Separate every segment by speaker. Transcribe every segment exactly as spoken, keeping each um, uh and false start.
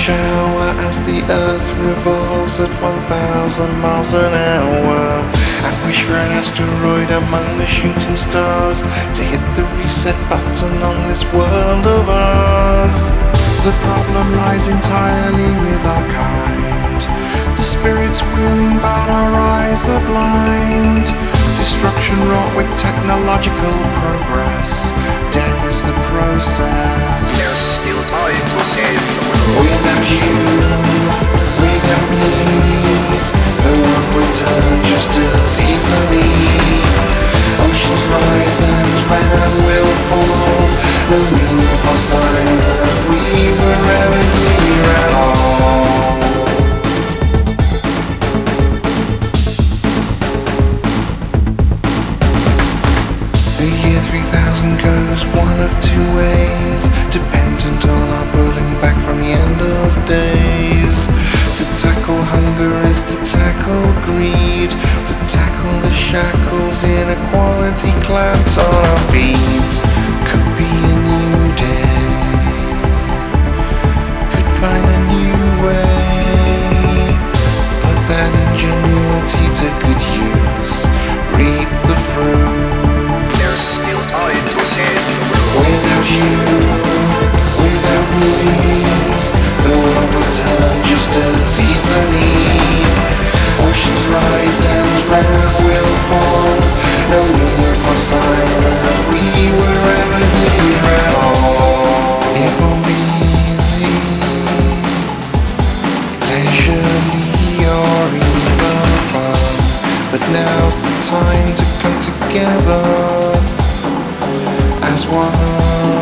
Speaker 1: shower as the earth revolves at one thousand miles an hour. And wish for an asteroid among the shooting stars to hit the reset button on this world of ours. The problem lies entirely with our kind. The spirit's willing but our eyes are blind. Destruction wrought with technological progress. Death is the process.
Speaker 2: There's still time to save the world.
Speaker 1: Without you, without me, the world would turn just as easily. Oceans rise and man will fall. No need for sign that we were ever here at all. The year three thousand goes one of two ways, dependent on our pulling back from the end of days. To tackle hunger is to tackle greed, to tackle the shackles inequality clamped on our feet. Could be a new day, could find a new way. Put that ingenuity to good use, reap the fruit. Without you, without me, the world would turn just as easily. Oceans rise and man will fall. No need for sign that we were ever here at all. It won't be easy, leisurely or even fun, but now's the time to come together as one.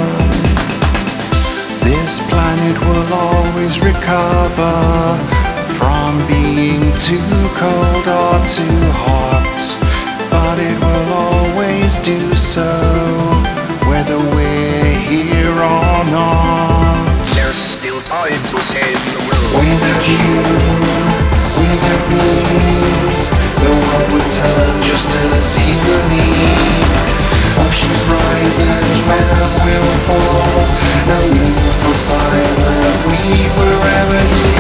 Speaker 1: This planet will always recover from being too cold or too hot, but it will always do so, whether we're here or not.
Speaker 2: There's still time to save the world.
Speaker 1: Without you, without me, the world would turn just as easily. Oceans rise and man will fall. No need for sign that we were ever here.